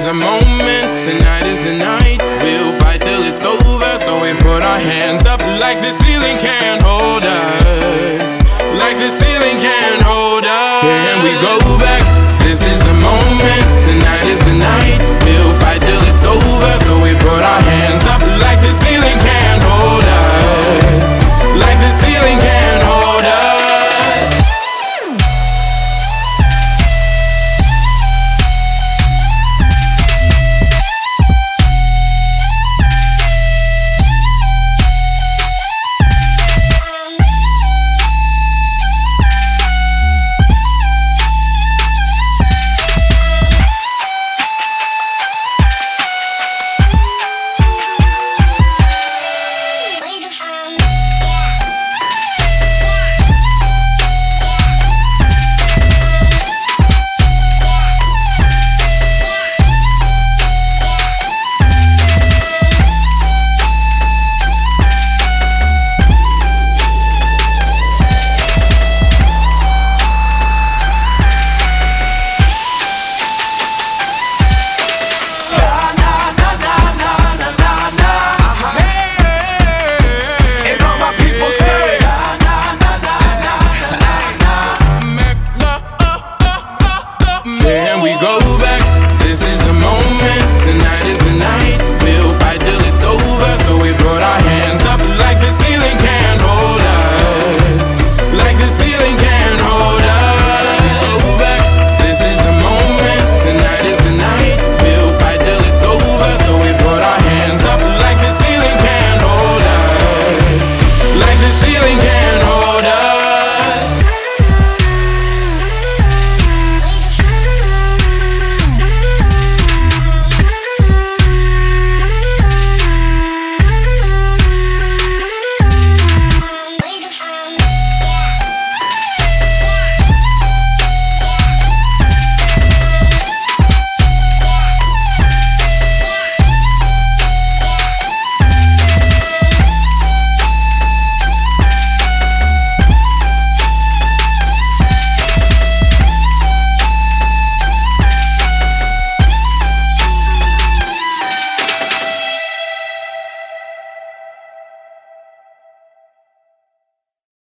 the moment, tonight is the night. We'll fight till it's over, so we put our hands up like the ceiling can't hold us. Like the ceiling can't hold us. Can we go back? This is the moment, tonight is the night.